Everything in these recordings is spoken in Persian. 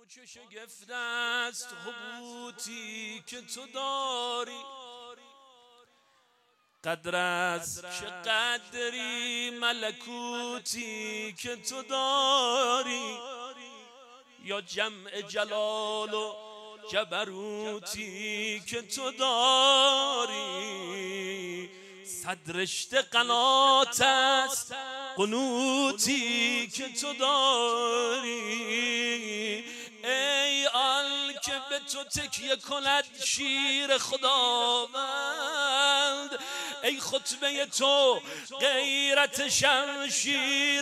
چه شگفت است حبوطی که تو داری، قدر از چه قدری ملکوتی که تو داری، یا جمع جلال و جبروتی که تو داری. صد رشته قنات است قنوتی که تو داری. ای آن که به تو تکیه کند شیر خداوند، ای خطبه تو غیرت شمشیر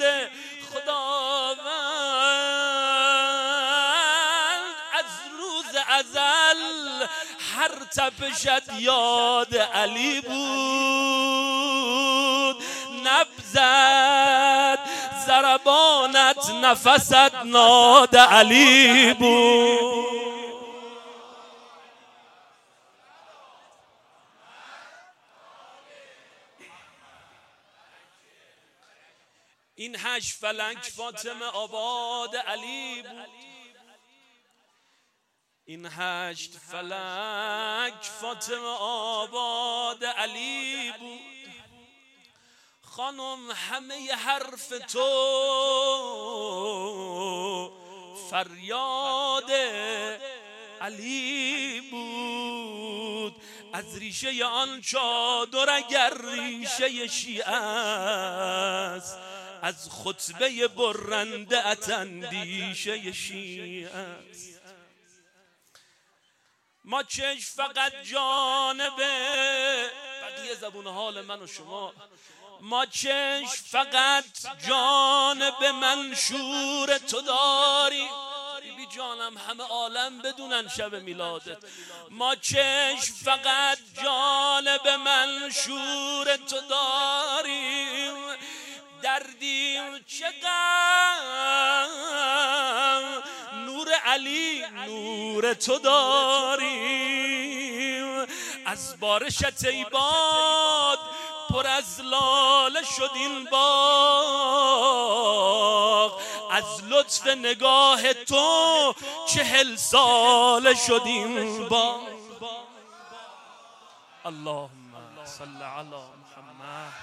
خداوند. از روز ازل هر تپشت یاد علی بود، نبزد ضربانت نفست ناد علی بود. این 8 فلک فاطمه آباد علی بود، این 8 فلک فاطمه آباد علی بود. خانم همه حرف تو فریاد علی بود. از ریشه آن چادر اگر ریشه شیعه است، از خطبه برنده ات اندیشه شیعه است. ما چش فقط جانب بقیه زبون حال من و شما، ما چش فقط جانب منشور تو داری. بی جانم همه عالم بدونن شب میلادت. ما چش فقط جانب منشور تو داریم، دردیم چقدر نور علی نور تو داریم. از بارشت ای باد پر از لاله شد این باغ، از لطف نگاه تو 40 ساله شد این باغ. اللهم صل علی محمد.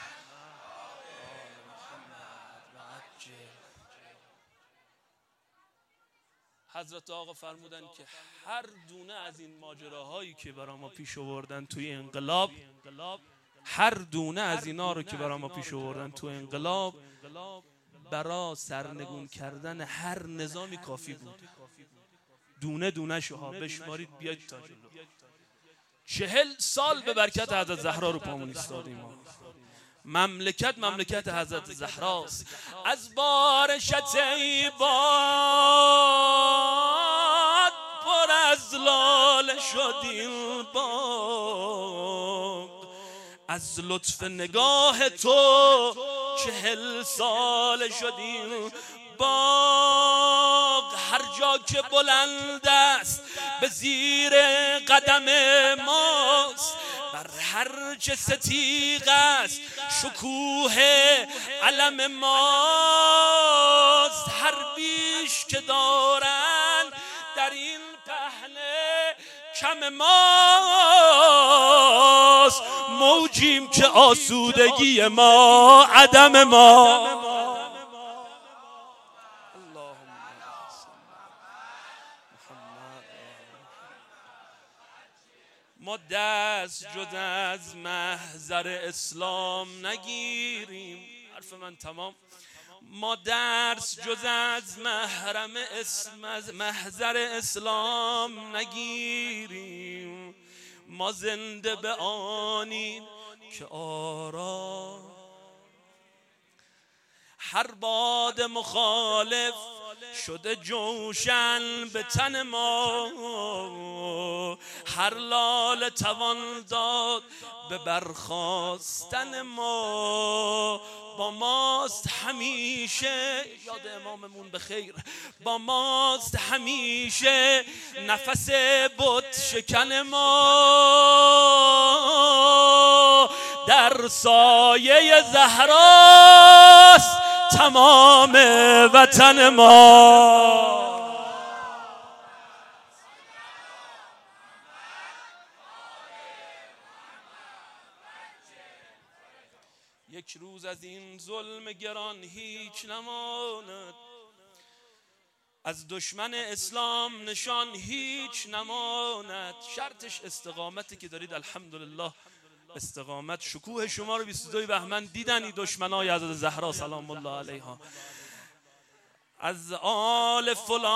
حضرت آقا فرمودن که هر دونه از این ماجراهایی که برای ما پیش آوردن توی انقلاب، هر دونه از اینا رو که برای ما پیش آوردن توی انقلاب، برای سرنگون کردن هر نظامی کافی بود. دونه دونه شوها بشمارید بیاید تا جلو. 40 سال به برکت حضرت زهرا رو پامون ایستادیم. مملکت حضرت زهراست. از بارشت ای باد پر از لاله شد این باغ، از لطف نگاه تو 40 سال شد این باغ. هر جا که بلند است به زیر قدم ماست، بر هر چه ستیغ است شکوه علم ماست. هر بیش که دارن در این پهنه کم ماست، موجیم که آسودگی ما عدم ما. ما دست جز از محضر اسلام نگیریم. حرف من تمام. ما درس جز از محضر اسلام نگیریم. ما زنده به آنیم که آرا هر باد مخالف شده جوشن به تن ما، هر لاله توان داد به برخاستن ما. با ماست همیشه، یاد اماممون بخیر، با ماست همیشه نفس بت شکن ما. در سایه زهراست تمام وطن ما. یک روز از این ظلم گران هیچ نماند، از دشمن اسلام نشان هیچ نماند. شرطش استقامتی که دارید. الحمدلله استقامت. شکوه شما رو 22 بهمن دیدن این دشمنای حضرت زهرا سلام الله علیها. از آل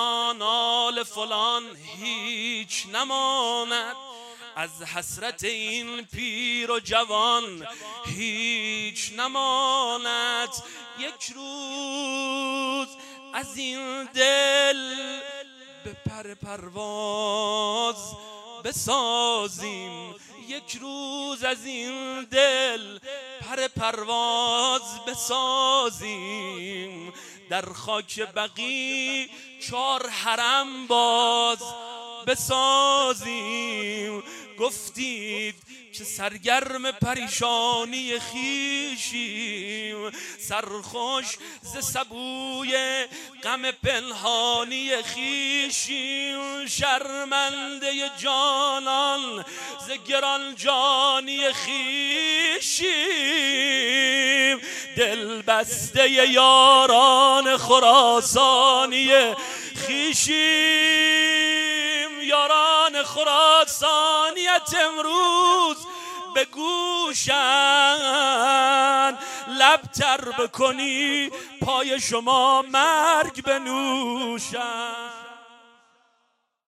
فلان هیچ نماند، از حسرت این پیر و جوان هیچ نماند. یک روز از این دل به پر پرواز بسازیم، یک روز از این دل پر پرواز بسازیم، در خاک بقیع 4 حرم باز بسازیم. گفتید که سرگرم پریشانی خیشیم، سرخوش ز سبوی غم پنهانی خیشیم، شرمنده جانان ز گران جانی خیشیم، دل بسته یاران خراسانی خیشیم. یاران خراسانیت امروز به گوشن، لب تر بکنی پای شما مرگ بنوشن.